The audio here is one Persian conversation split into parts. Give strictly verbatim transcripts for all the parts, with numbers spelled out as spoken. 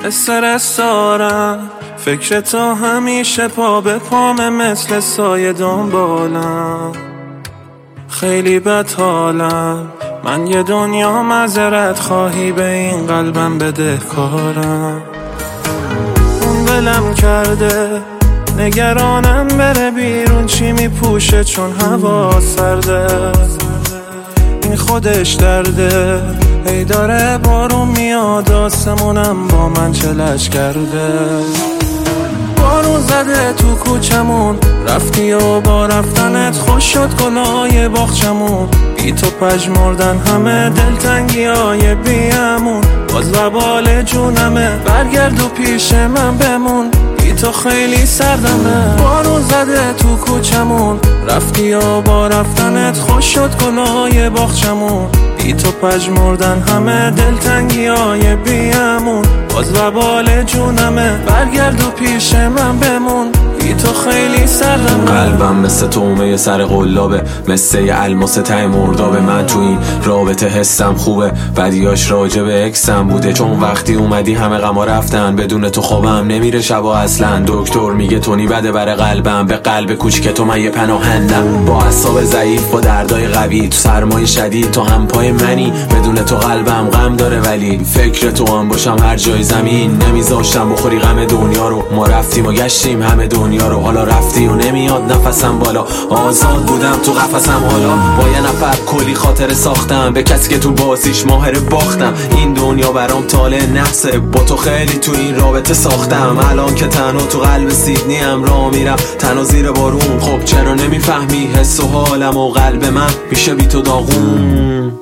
استرس دارم، فکر تو همیشه پا به پامه، مثل سایه دنبالم. خیلی بد حالم، من یه دنیا معذرت خواهی، به این قلبم بدهکارم. اون ولم کرده، نگرانم بره بیرون چی میپوشه، چون هوا سرده. این خودش درده، ای داره بارون میاد، آسمونم با من چلش کرده. بارون زده تو کوچمون، رفتی و با رفتنت خوش شد گلای باغچمون. بی تو پژمردن همه دلتنگی های بیامون، باز وبال جونمه، برگرد و پیش من بمون، بی تو خیلی سردمه. بارون زده تو کوچمون، رفتی و با رفتنت خوش شد گلای باغچمون. بی تو پژمردن همه دلتنگی های بیامون، باز وبال جونمه، برگرد و پیش من بمون، بی تو خیلی سردمه. قلبم مثل تومه سر قلابه، مثل یه الماس ته مردابه. من تو این رابطه حسم خوبه، بدیاش راجع به اکسم بوده، چون وقتی اومدی همه غما رفتن. بدون تو خوابم نمیره شبا اصلا، دکتر میگه تونی بده بر قلبم. به قلب کوچیک تو من یه پناهندم، با اعصاب ضعیف با دردای قوی، تو سرمای شدید تو هم پای منی. بدون تو قلبم غم داره، ولی فکر تو هم باشم هر جای زمین. نمیذاشتم بخوری غم دنیا رو، ما رفتیم و گشتیم همه دنیا رو. حالا رفتی و نمیاد نفسم بالا، آزاد بودم تو قفسم. حالا با یه نفر کلی خاطره ساختم، به کسی که تو بازیش ماهر باختم. این دنیا برام طالع نفسه، با تو خیلی تو این رابطه ساختم. الان که تنها تو قلب سیدنی هم راه میرم، تنها زیر بارون. خب چرا نمیفهمی حس و حالم و قلب من میشه بی تو داغون.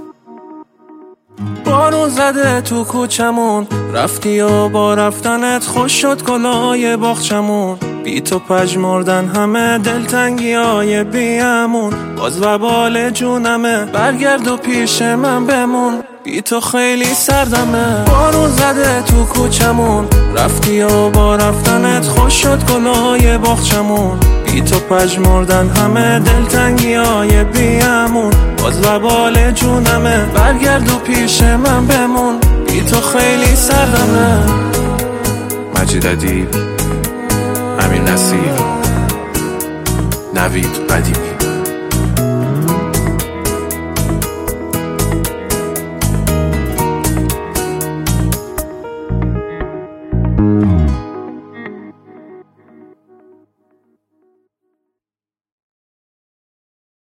بارون زده تو کوچمون، رفتی و با رفتنت خوش شد گلای باغچمون. بی تو پژمردن همه دلتنگی های بیامون، باز وبال جونمه، برگرد و پیش من بمون، بی تو خیلی سردمه. بارون زده تو کوچمون، رفتی و با رفتنت خوش شد گلای باغچمون. بی تو پژمردن همه دلتنگی های بیامون، باز وبال جونمه، برگرد و پیش من بمون، بی تو خیلی سردمه. مجید ادیب، امیر نصیر، نوید قدیمی.